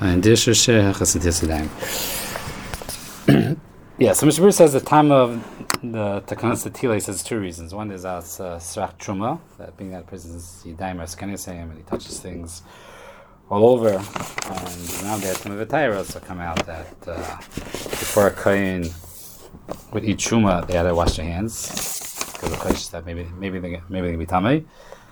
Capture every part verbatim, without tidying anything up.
And this is Chassid. Yeah, so Mishnah Berurah says the time of the Takanas Tila says two reasons. One is as Srach Truma, that being that a person's Yidayim or Skenisayim and he touches things all over, and now there's some of the Tyros that come out that uh, before a Kohen would eat Truma, they had to wash their hands because the Kohen that maybe maybe they maybe they can be Tamei.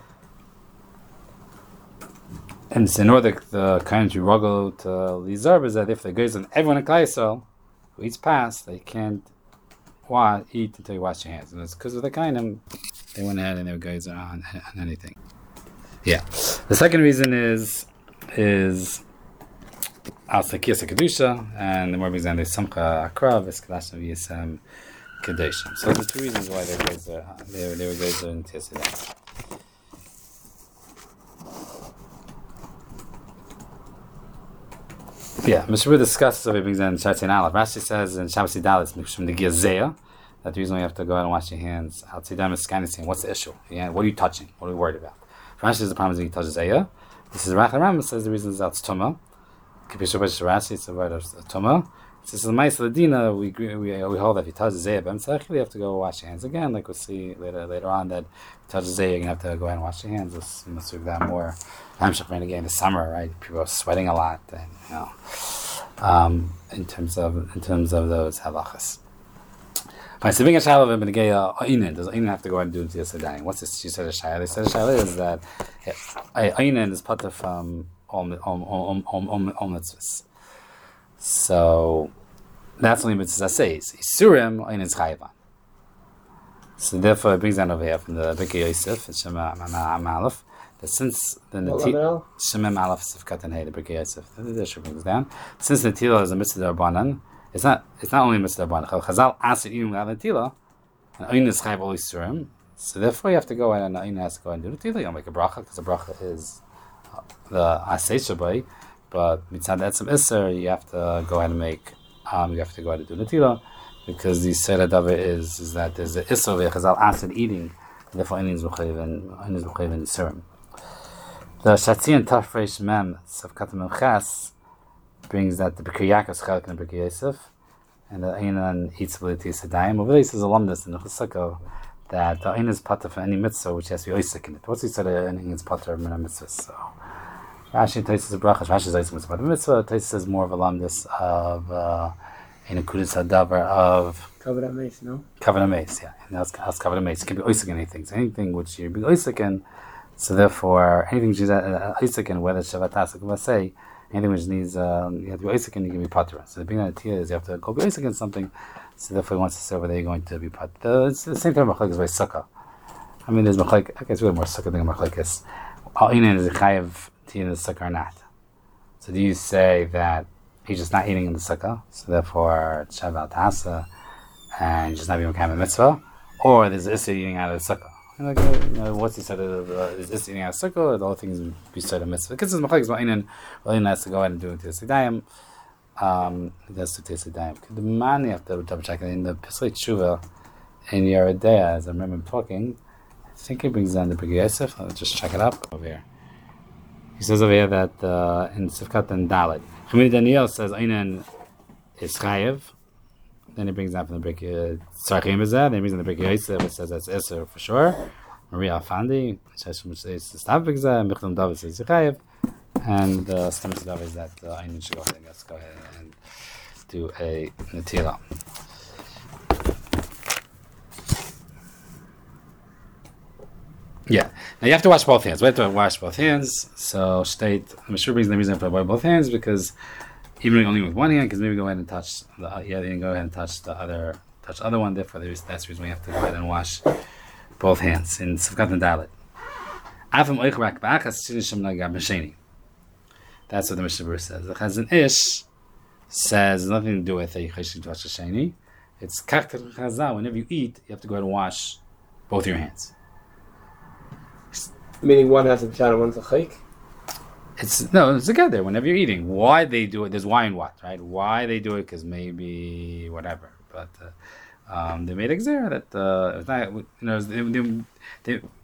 And it's in order the Kohen to ruggle to Lizarb is that if the goes on everyone in Klal Yisrael who eats past, they can't wa- eat until you wash your hands. And it's because of the Kohanim, they went ahead and they were goes on, on anything. Yeah. The second reason is is Al Sakiyas Kedusha, and the more reason is Samcha Akrav, Eskalash Yisam Kedusha. So the two reasons why they were goes they they were goes in Tiyasidai. Yeah, Mishnah Berurah discusses over things in Shatzin Aleph. Rashi says in Shabbos Dalit from the Gizeh that the reason why you have to go out and wash your hands outside them is scanning. What's the issue? Yeah, what are you touching? What are we worried about? Rashi says the problem is when you touch Zayah. This is Rach Ram says the reason is that's Tumah. Rashi it's a word of Tumah. It says the Ma'is Ladina we we we hold that if you touch Zayah b'Emtzach you have to go wash your hands again. Like we'll see later later on that if you touch Zayah you're gonna have to go ahead and wash your hands. Let's let's do that more. I'm sure again in the summer, right? People are sweating a lot, and you know, um, in terms of in terms of those halachas. Fine. So being a shayla of benegaya ainen, does ainen have to go and do it yesterday? What's this? She said a shayla. They said a shayla is that ainen is part from all all all all all mitzvahs. So that's only mitzvahs says isurim ainen is chayvan. So therefore, it brings down over here from the Bekei Yosef and Shema Amalef. That since the Netila Shemem Aleph Sifkat and Hey the Bekei Yosef, the Shur brings down. Since the Netila is a mitzvah d'Rabbanan, it's not it's not only a mitzvah d'Rabbanan. Chazal asked eating without Netila, and Ayin is chayv all Yisurim. So therefore, you have to go and Ayin has to go and do Netila. You'll make a bracha because the bracha is the Asay Shabbai, but mitzad etzem iser you have to go ahead and make um you have to go ahead and do Netila because the Seder Davar is is that there's the iser where Chazal asked eating, and therefore Ayin is b'chayv and Ayin is b'chayv and Yisurim. The Shatzian Tafresh Mem Safkat Memchas brings that the Bekei Yaakov is Chalak and the Bekei Yosef, and the Einan eats ability Sedayim. Over there, he says alumnus in the Chesako that the Einan is pater for any mitzvah which has to be oisik in it. What's he said? Einan is pater of mitzvah. So Rashi Taisus is brachas. Rashi is oisik mitzvah. Mitzvah Taisus is more of alumnus of Einan Kudus Hadavar of Kavod HaMeis, no? Kavod HaMeis, yeah. And that's Kavod HaMeis. It can be oisik in anything. So anything which you be oisik in. So therefore, anything which is Isaac and whether Shabbat Asik, let's say, anything which needs, um, you have to be Isaac and you can be Patra. So the being idea is you have to go be Isaac in something, so therefore he wants to say over there you're going to be Patra. It's the same term Machlek is by Sukkah. I mean, there's Machlek, okay, it's really more Sukkah than Machlek is. Al'inan is a Chayav to eat in the Sukkah or not. So do you say that he's just not eating in the Sukkah, so therefore it's Shabbat Asa, and just not being Mekayim Mitzvah, or there's Issa eating out of the Sukkah? Like, uh, you know, what's he said of uh, is this eating out of circle, the whole thing is beside a mitzvah. Because it's machlekes ma'inen, Elin has to go ahead and do it to Tiyasidayim. Um, he does to Tiyasidayim. The man you have to double check in the Pesach Tshuva in Yeridea, as I remember him talking. I think he brings down the Bekei Yosef. Let's just check it up over here. He says over here that uh, in Sifkat and Dalet, Chamid Daniel says Einan is chayev. Then he brings down from the Bekei Tzarchim is that. Then he brings down the Bekei Yosef, which says that's Esser for sure. Maria Afandi, which says Stav Begzah, Michlam David says Yechayev, and the uh, Stem David is that uh, Einan should go ahead and let's go ahead and do a Netila. Yeah. Now you have to wash both hands. We have to wash both hands. So state, I'm sure brings the reason for wash both hands because even only with one hand, because maybe go ahead and touch the yeah, then go ahead and touch the other touch the other one. Therefore, there's that's the reason we have to go ahead and wash both hands in Sifkat and Dalet. Afam oichrak ba'achas shiddushim nagab b'sheni. That's what the Mishnah Berurah says. The Chazon Ish says nothing to do with a cheshik to wash sheni. It's kakter chazal. Whenever you eat, you have to go ahead and wash both your hands. Meaning one has a pshat and one's a chayk? It's no, it's together. Whenever you're eating, why they do it? There's why and what, right? Why they do it? Because maybe whatever. But uh, um, they made a gzera that uh, it's not. You know, they, they, they,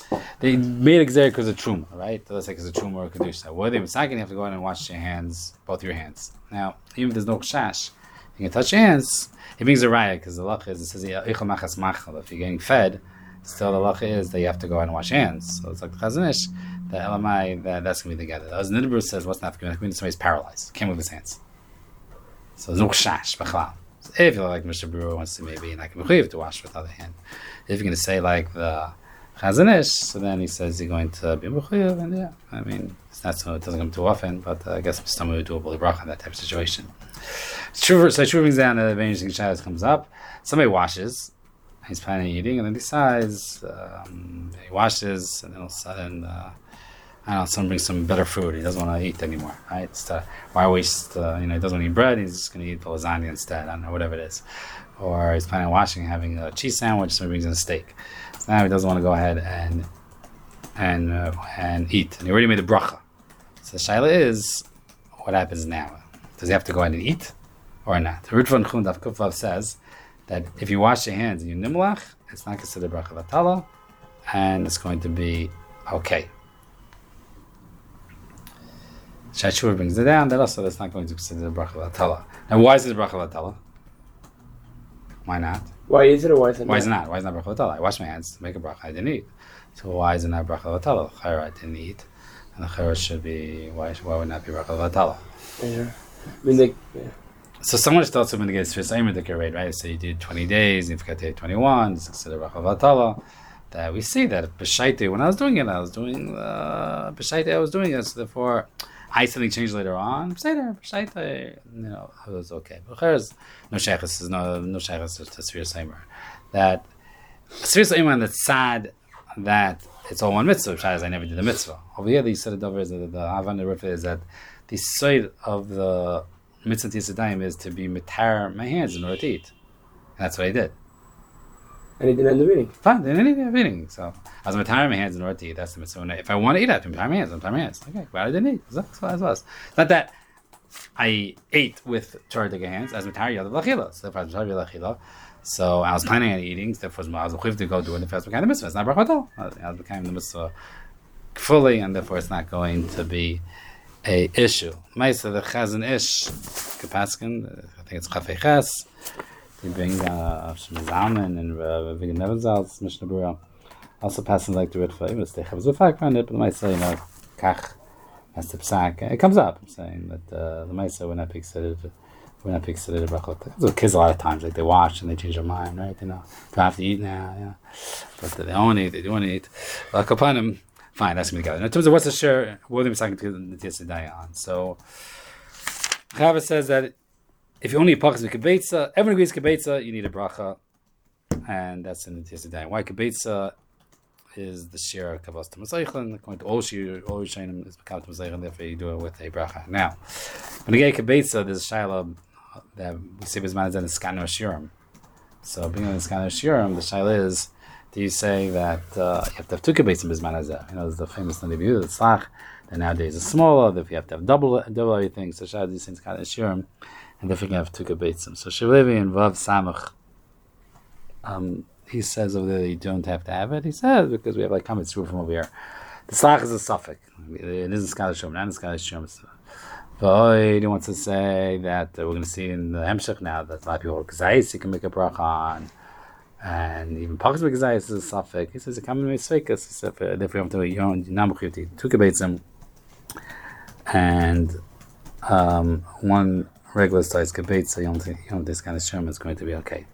they made a gzer because of truma, right? Let's say because of truma or kedusha. What they second, you have to go in and wash your hands, both your hands. Now, even if there's no chash, you can touch your hands. It brings a raya because the lacha is it says ichol machas machal. If you're getting fed, still the lacha is that you have to go in and wash your hands. So it's like the Chazon Ish, the elamai that that's gonna be together. As Nidbur says, what's not going to somebody's paralyzed, can't move his hands. So there's no chash b'chalal. So if you're like Mister Brewer wants to maybe like mechuyev to wash with the other hand. If you're going to say like the Chazon Ish, so then he says you're going to be mechuyev, and yeah, I mean it's not so it doesn't come too often, but uh, I guess someone would do a bully bracha in that type of situation. True, so true brings down the vanishing shadows comes up. Somebody washes, he's planning on eating, and then decides um, he washes, and then all of a sudden, uh, I don't know, someone brings some better food. He doesn't want to eat anymore, right? It's, uh, why waste? Uh, you know, he doesn't want to eat bread. He's just going to eat the lasagna instead. I don't know, whatever it is. Or he's planning on washing, and having a cheese sandwich. Somebody brings in a steak. So now he doesn't want to go ahead and and uh, and eat, and he already made a bracha. So the shaila is, what happens now? Does he have to go ahead and eat? Or not? The Ritvan Chund of Kufav says that if you wash your hands and you nimlach, it's not considered bracha vatala, and it's going to be okay. Shachur brings it down that also that's not going to be considered bracha vatala. Now, why is it bracha vatala? Why not? Why is it or why is it not? Why is it not? Why is it not bracha vatala? I washed my hands to make a bracha. I didn't eat. So why is it not bracha vatala? The chayra I didn't eat, and the chayra should be why? Why would it not be bracha vatala? Yeah. I mean, they, yeah. So someone just thought something to get Swiss Aimer rate, right? So you did twenty days, you forgot to take twenty-one, it's considered bracha vatala. That we see that B'shaita, when I was doing it, I was doing uh B'shaita, I was doing it, so therefore I something changed later on. B'shaita, B'shaita, you know, it was okay. But there's no shaykhs, is no no shaykhs to Swiss Aimer. That Swiss Aimer, that's sad that it's all one mitzvah. B'shaita, I never did the mitzvah. Over here, the said over is that the Havan the Rifah is that the side of the mitzvah tisadayim is to be mitar my hands in order to eat. And that's what I did. And he didn't end up eating. Fine, didn't end up eating. So I was mitar my hands in order to eat. That's the mitzvah. If I want to eat, I have to mitar my hands. I'm mitar my hands. Okay, but I didn't eat. That's what it was. It's not that I ate with Torah hands. I was mitar yad l'achila. So if I was mitar yad l'achila, so I was planning on eating. Therefore, I was mechuyev to go do it. If I was becoming the mitzvah, it's not bracha atal. I was becoming the mitzvah fully, and therefore it's not going to be a issue. Ma'isa the Chazon Ish Kapaskin, I think it's Chafei Ches. They bring uh Zalman and Vigin Nebensalz, Mishnah Berurah. Also passing like the Ritva, even if they have a fact around it, but the Ma'isa, you know, Kach, that's the Psak. It comes up, I'm saying that uh, the Ma'isa, when I pick it, when I pick it, brachot. So kids a lot of times, like they watch and they change their mind, right? You know, do I have to eat now? Yeah. But they don't want to eat, they do want to eat. Like upon them, fine, that's going to go. In terms of what's the share, what are we talking to the Tisadai on? So, Chava says that if you only eat pachas with kibetza, everyone agrees kibetza, you need a bracha, and that's in the Tisadai. Why kibetza is the share of Kavos to Masaychan, according to all Shir, all Yishayim is Kavos to Masaychan, therefore you do it with a bracha. Now, when you get kibetza, there's a shayla that we say Bisman is in the Skanu Shiurim. So, being in the Skanu Shiurim, the shayla is, do you say that uh, you have to have two kibbutz in Bisman Hazeh? You know, there's the famous Nadi B'Yehuda, the Tzlach, that nowadays is smaller, if you have to have double double everything, so Shad, these things kind of Shiurim, and if you can have two kibbutzim. So Shivlevi and Vav Samach, um, he says over there you don't have to have it. He says, because we have like comments through from over here. The Tzlach is a suffix. It isn't Scottish Shum, not in Scottish Shum. But he wants to say that uh, we're going to see in the Hemshech now that a lot of people are Kazais, you can make a bracha on. And even Pachas Begazayis is a suffix. He says, "Come and make sveikas." Therefore, you have to eat your own namuchivti, two kibbutzim, and um, one regular size kibbutz. So you don't think, you don't this kind of sherm is going to be okay.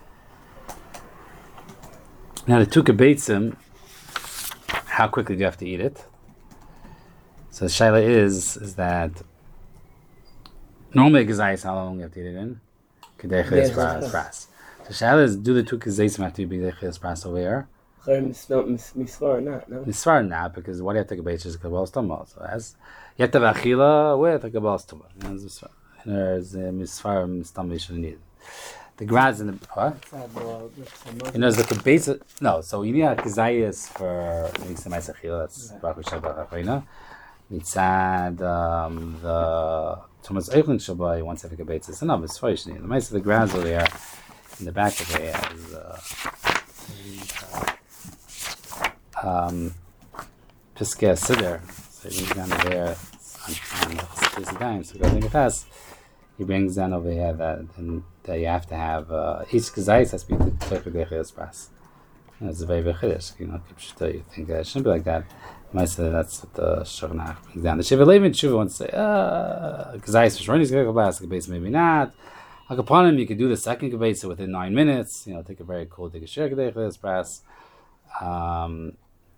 Now the two kibbutzim, how quickly do you have to eat it? So the shaila is is that normally gazayis, how long you have to eat it in? Kedei ches pras. The shaila is, do the two kizayim have to be ches pras over here? Misvar not, no? Misvar not, because what do you have to take a beit is a kabbalah stoma. So as you have to have achila with a kabbalah stoma. There's a misvar stoma you shouldn't need. The grads in the what? You know, the kibetz. No, so you need a kizayis for mitzvah achila. That's baruch shabbat achina. Mitzad um, the Thomas Eichlin Shabbat once every kibetz is enough. It's fine. The mice of the grads over there. In the back of it is uh, um, Piskei Siddur. So he brings down over there on, on the dime. So going to pass, he brings down over here that and that you have to have uh, each kazayis has to be Teichik Express. It's a very very chiddush. You know, you think that it shouldn't be like that. You might say that's what the Shulchan Aruch brings down. The Shiva Levin Tshuva wants to say, uh, kazayis for Shronis Gekas, Gebeitza maybe not. Hakapanim, you could do the second Gebeitza within nine minutes. You know, take a very cool, take a share Teichik Express. Um,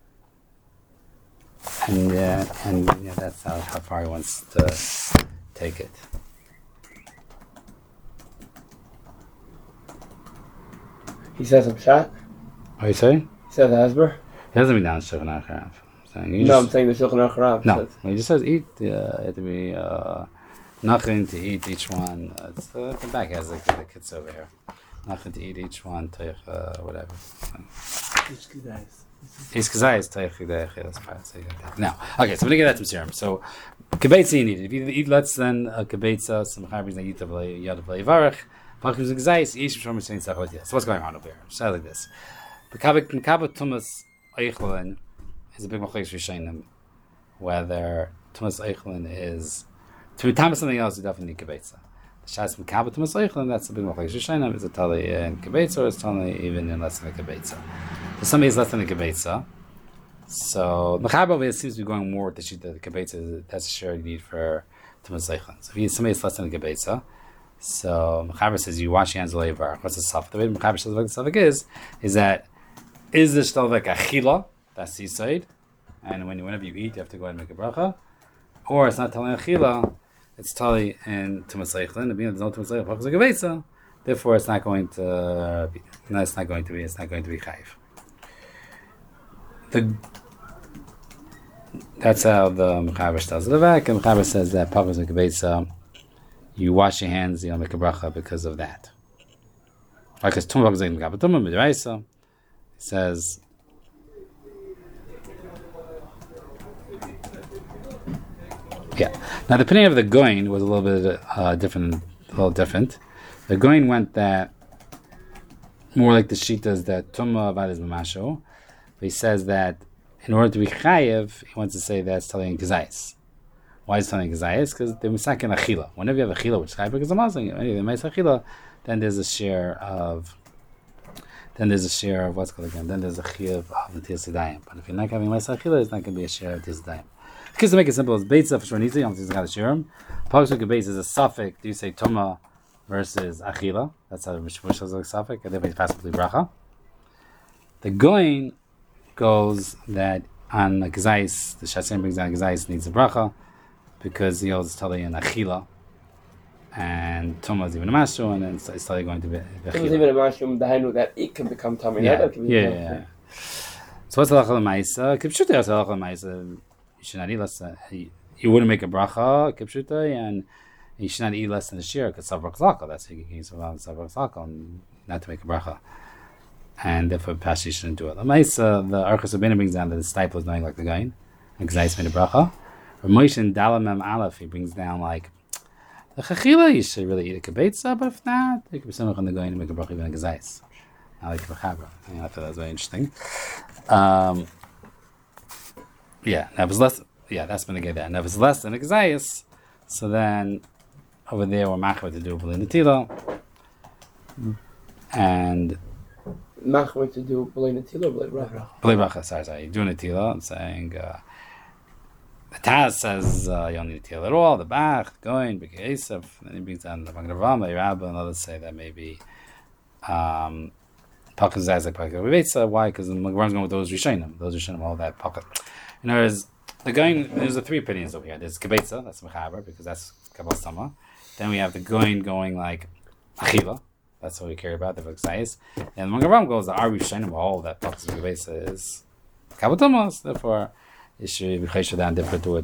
and yeah, and yeah, that's how, how far he wants to take it. He says I'm shot. What are you saying? He says Hasbro. He doesn't mean down Shulchan Aruch. No, just, I'm saying the Shulchan Aruch. No, says. He just says eat. Uh, it had to be uh, nothing to eat each one. Uh, it's uh, the back has like the kids over here. Nothing to eat each one. Teich, uh, whatever. Each kazayis teich chidei. That's fine. So now, okay. So we're gonna get that to serum. So kebeitza you need it. If you eat less than a kebeitza, some chabris that eat yad v'lei varach. So what's going on over here? So like this. Mekabel tumas eichlin is a big machlokes rishonim. Whether tumas eichlin is to be time something else, you definitely need kebeitza. The shas mekabel tumas eichlin, that's a big machlokes rishonim. Is it totally in kebeitza or is it totally even in less than a kebeitza? So somebody is less than a kebeitza. So mekabel over here seems to be going more with the sheet that the kebeitza that's a share you need for tumas eichlin. So if somebody is less than a kebeitza. So Mechaber says you wash your hands away. What's the suffix? The way Mechaber says what the suffix is is that is the shtalvek achila? That's the side, and when you, whenever you eat, you have to go ahead and make a bracha, or it's not telling achila, it's tali in tumas eichlin. The being there's no tumas eichlin, like a gebeitza, therefore it's not going to. Be, no, it's not going to be. It's not going to be chayiv. The that's how the Mechaber tells the back, and Mechaber says that pachas like a gebeitza. You wash your hands, you know, make a bracha because of that. Like it's tumah b'gzein mekabatumah b'diraisa. He says, yeah. Now the opinion of the Goin was a little bit uh, different, a little different. The Goin went that more like the shitas that tumah avad is mamasho. But he says that in order to be chayev, he wants to say that's telling kazayis. Why is it telling kazayis? Because they're misakin achila. Whenever you have achila, which is chayiv because amazing, anyway, achila, then there's a share of, then there's a share of what's called again. Then there's a chiyuv of the tisadayim. But if you're not having ma'aseh achila, it's not going to be a share of tisadayim. Because to make it simple, it's beitza for shornitzi. I'm just going to share them. Pagshuk beitza is a suffix. Do you say toma versus achila? That's how the mishpush is a suffix. And then we pass the bracha. The goin goes that on the kazayis, the shasim brings down kazayis needs a bracha. Because he was telling an achila, and Tumah is even a mashroom, and then it's, it's totally going to be achila. Tumah is even a mashroom, the hainu that it can become tummy. Yeah, that can yeah, yeah, yeah. So what's the halacha l'maisa? Kipshuta is the halacha l'maisa. You should not eat less than, you wouldn't make a bracha, kipshuta, and you should not eat less than a shir, because savrak zaka, that's how you can use savrak zaka, and not to make a bracha. And therefore, Pashi you shouldn't do it. L'maisa, the Archas Rabbeinu brings down that the stipel is knowing like the gain, and Gzais made a bracha. Ramosh and Dalamem Aleph, he brings down like the chachila. You should really eat a kebeitza, but if not, you could be simcha on the going to make a bracha even a gezayis. I like the chabra. I thought that was very interesting. Um, yeah, that was less. Yeah, that's when they get that. And if it's less than a gezayis, so then over there we're machar to do b'lei netila, and machar to do b'lei netila or b'lei bracha. B'lei bracha. Sorry, sorry. You do netila. I'm saying. Uh, The Taz says uh, you don't need to tell at all. The Bach, going, B'kei Esav, and he brings down the Magravam, the Rabba, and others say that maybe um, Pachas Zayz like Pachas Beitza. Why? Because the Magram's going with those Rishonim. Those Rishonim all that Pachas. In other words, the going, there's the three opinions over here. There's Kebeitza, that's Mechaber, because that's Kabbalah Stama. Then we have the going going like Achila. That's what we care about, the Vexayis. And the Magravam goes, the Ar Rishonim, all that Pachas Beitza is Kabbalah Stama. Therefore, it should be chesed down different to it.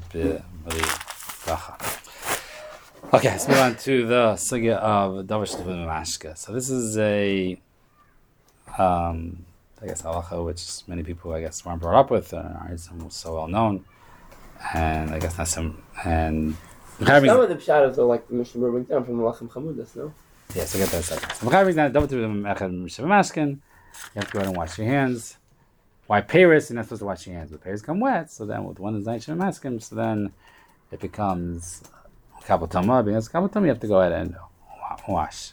Okay, let's move on to the sugya of Davar Shtuvim Mashka. So this is a, um, I guess halacha, which many people I guess weren't brought up with, or aren't so well known, and I guess not some. And some of the pshatos are like the Mishnah brings down from the Lachem Chamudas, no? Yes, I get that second. So Mechaber brings down Davar Shtuvim Mashka. You have to go ahead and wash your hands. Why Paris? You're not supposed to wash your hands, but Paris come wet. So then, with one is Zayin Shem Maskim, so then it becomes Kabbalah Tama. Because Kabbalah Tama, you have to go ahead and wash.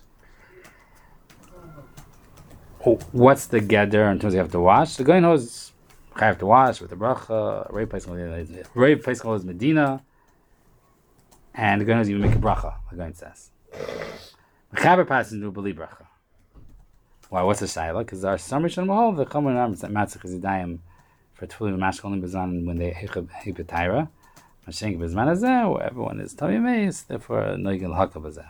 What's the gather in terms of you have to wash? The guy knows I have to wash with the bracha. Ray place Ray place is Medina, and the guy knows you make a bracha. The guy says the Chaber passes into a beli bracha. Why? What's the shaila? Because there are some Rishon Mahol the Chomer Ram Matzah Chazidayim for Tefillin Mashkol and Bezan when they hecheb Taira. Mashenk Bezman Azeh, where everyone is Tavi Meis, therefore Noigel Hakab Azeh.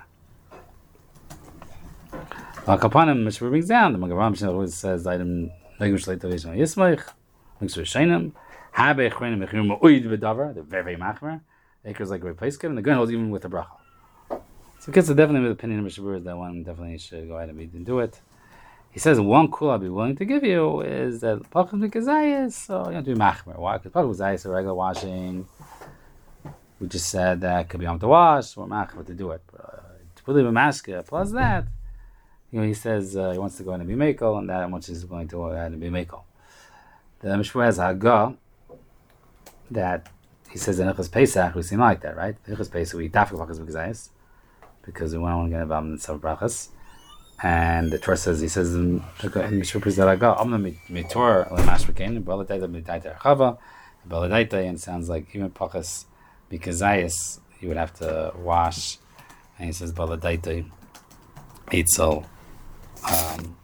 Al Kapanim, Mishra brings down, the Magaram Shem always says, item Nogim Shleit Tavishon Yismach, Mixer Shainim, Habe Chrenim Mechirum Uid Bedavar, they're very, very machmer. Acres like a replace and the gun holds even with a bracha. So kids are definitely with the opinion of Mishra that one definitely should go ahead and, be, and do it. He says one cool I'll be willing to give you is that Pachas Mikazayas, so you have to be machmer. Why? Because Pachas Mikazayas are regular washing. We just said that could be on to wash, or machmer to do it. But, uh, to believe in maska, plus that, you know, he says uh, he wants to go in and be mekel, and that much is going to go ahead and be mekel. The Mishra has Haggah that he says in Hilchos Pesach we seem like that, right? Hilchos Pesach we tafik Pachas Mikazayas because we want to get involved in some brachas. And the Torah says, he says in Mishra Prizal Haggah, Amna mitor lemashmekain, baladaita midaita archava, baladaita, and it sounds like even Pachas Mikazayas you would have to wash, and he says baladaita eitzel. Um,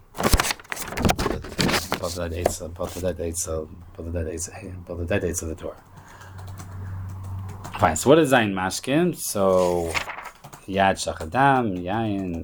both of that eight, both of that eight, both of that eight, both of that eight of the Torah. Fine. So what is Zayin Mashkin? So Yad Shachadam, Yayin,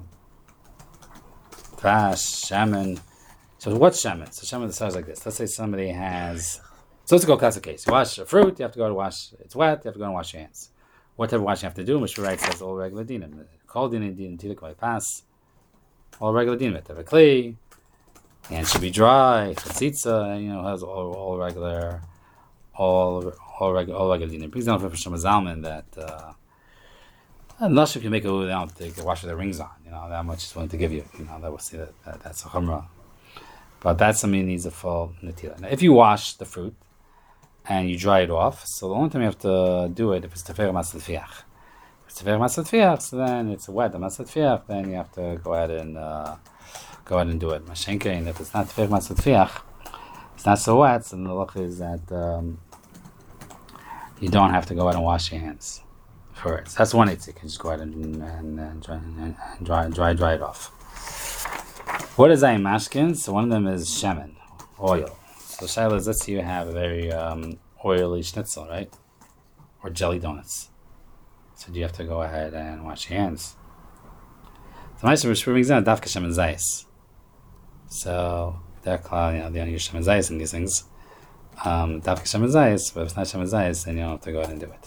Trash, Shaman. So what's Shaman? So Shaman starts like this. Let's say somebody has. So let's go classic case. You wash a fruit. You have to go to wash. It's wet. You have to go and wash your hands. What type of washing you have to do? Mishra writes says all regular dinim. Called dinim, dinim, tilik, pass. All regular dinim. Have a clay. Hands should be dry. Chatzitza, you know, has all, all regular, all all regular, all regular dinim. Brings down from Shlomo Zalman that uh, I'm not sure if you make it without to wash with the rings on. You know, that much is willing to give you. You know, that will see that, that that's a chumrah. But that's something that needs a full netila. Now, if you wash the fruit and you dry it off, so the only time you have to do it if it's tefer masat fiach. If it's tefer masat fiach, so then it's wet. The masat fiach, then you have to go ahead and. Uh, Go ahead and do it. Mashenke, and if it's not tefech masat fiach, it's not so wet, so the look is that um, you don't have to go ahead and wash your hands for it. So that's one eight. You can just go ahead and, and, and, dry, and, and dry, dry, dry it off. What is Zayin Mashkin? So one of them is shemen, oil. So Shaila is, let's say you have a very um, oily schnitzel, right? Or jelly donuts. So do you have to go ahead and wash your hands? So my Mishra brings down dafka shemen zayis. So they're called, you know, they only use shemen zayis in these things. Um, dafka shemen zayis, but if it's not shemen zayis, then you don't have to go ahead and do it.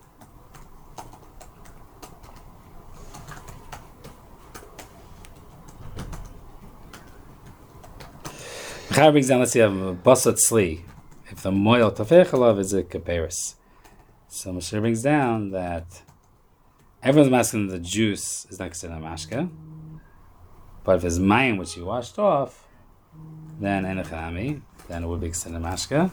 Chayr brings down, let's see, you have a basat sli. If the moil tafech alav is a kaperis. So Mishra brings down that everyone's asking the juice is not considered a mashka. But if it's mayim which you washed off, then enechami, then it would be considered a mashka.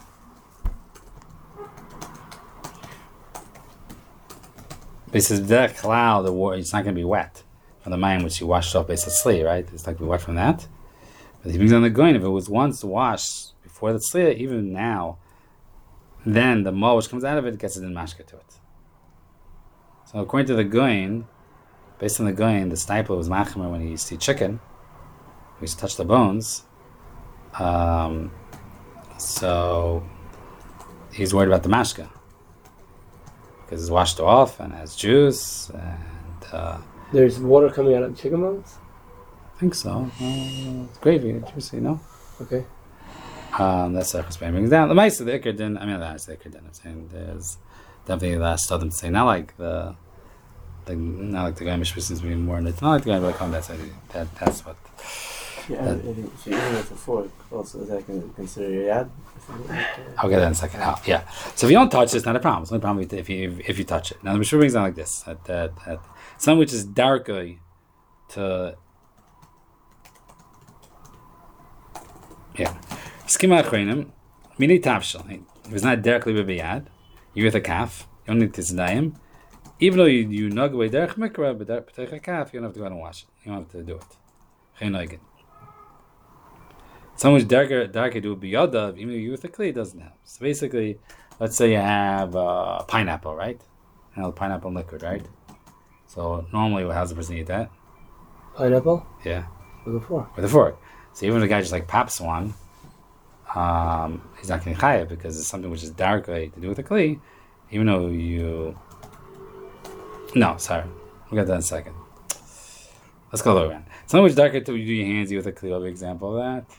But he says that cloud, the water, it's not going to be wet from the mayim which you washed off basically, right? It's not going to be wet from that. But he brings on the goin, if it was once washed before the tzliya, even now, then the mo which comes out of it gets it in mashka to it. So according to the goin, based on the goin, the sniper was machmer when he used to eat chicken. He used to touch the bones. Um, so he's worried about the mashka because it's washed off and has juice. And uh, there's water coming out of the chicken bones? I think so. Uh, it's gravy, juicy, you know? Okay. Um, that's the Chespein brings down. The mice of the Iker din, I mean, that's the Iker din. I'm saying there's definitely the stuff to say, not like the. The, not like the guy Mishra seems to be more in it. Not like the guy but like, that's that, that's what. Yeah, that, if you're eating with a fork, also is that consider your yad? I'll get that in a second. Oh, yeah. So if you don't touch it, it's not a problem. It's not a problem if you if you touch it. Now the Mishra brings down like this: that that, that something which is darker to yeah. Skima achreinim. Mini tapshel. If it's not derech libiyad, you're with a calf. You don't need to tzedayim. Even though you you nug away derech mikra, but derech a calf, you don't have to go out and wash it. You don't have to do it. Chaynoigin. Someone's darker darker do biyadav, even though you with a kli, it doesn't help. So basically, let's say you have uh, pineapple, right? You know, pineapple liquid, right? So normally, how's the person eat that? Pineapple? Yeah. With a fork. With a fork. So even if a guy just like pops one, um, he's not going to chayav because it's something which is darker to do with a kli, even though you. No, sorry. We'll get that in a second. Let's go the other way around. Something which is darker to you do your hands with a kli. What example of that?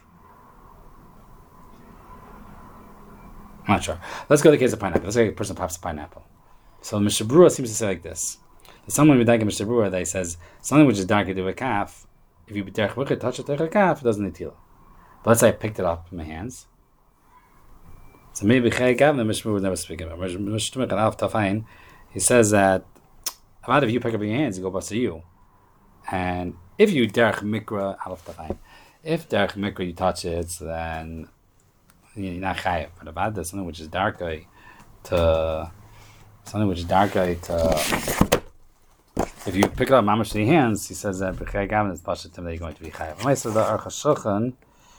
I'm not sure. Let's go to the case of pineapple. Let's say a person pops a pineapple. So Mishnah Berurah seems to say like this. There's someone with Mishnah Berurah that says something which is darker to a calf, if you derech wicked touch it to a calf, it doesn't need tila. But let's say I picked it up in my hands. So maybe Chay Gav, the Mishnah would never speak about it. He says that a lot of you pick up your hands, you go bust to you. And if you derech mikra alaf tafayin, if derech mikra you touch it, so then you're not chayav. But about this, something which is darker to something which is darker to if you pick it up mamash to your hands, he says that b'chay gavin is pashat that you're going to be chayav. So the Aruch HaShulchan,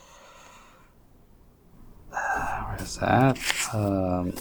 where is that? Um,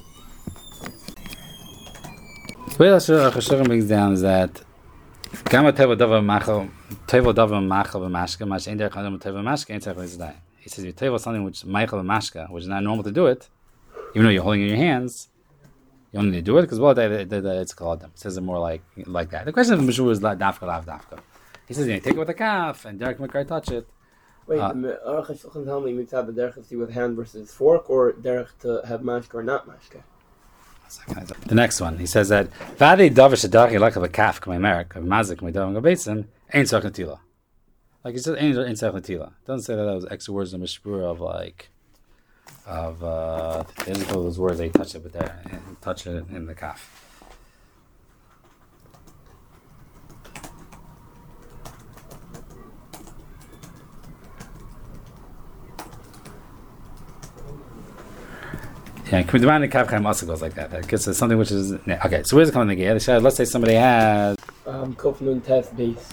the way the Aruch HaShulchan brings down is that Gama tevo davar machal tevo davar machal v'mashka mash ein derech adam tevo mashka ein tzarich l'zday. He says you tevo something which machal v'mashka, which is not normal to do it, even though you're holding it in your hands. You only need to do it because well, they, they, they, it's called them. It says it more like like that. The question of Mishur is dafka lav dafka. He says you know, take it with a calf and derech mikra touch it. Wait, uh, the Aruch HaShulchan tell me mitzvah the derech to with hand versus fork, or derech to have mashka or not mashka. The next one, he says that vadi davar shadachi like of a calf k'may merek of mazik k'may davar gabetzin ain't tzarich natila. Like it says ain't ain't tzarich natila. It doesn't say that that was extra words in Mishnah Berurah of like. Of uh, they didn't call those words. They touch it, but they touch it in the calf. Yeah, K'midvan and Kavchaim also goes like that. That gets to something which is okay. So where's it coming again? Let's say somebody has Um, Kof Nun Test base.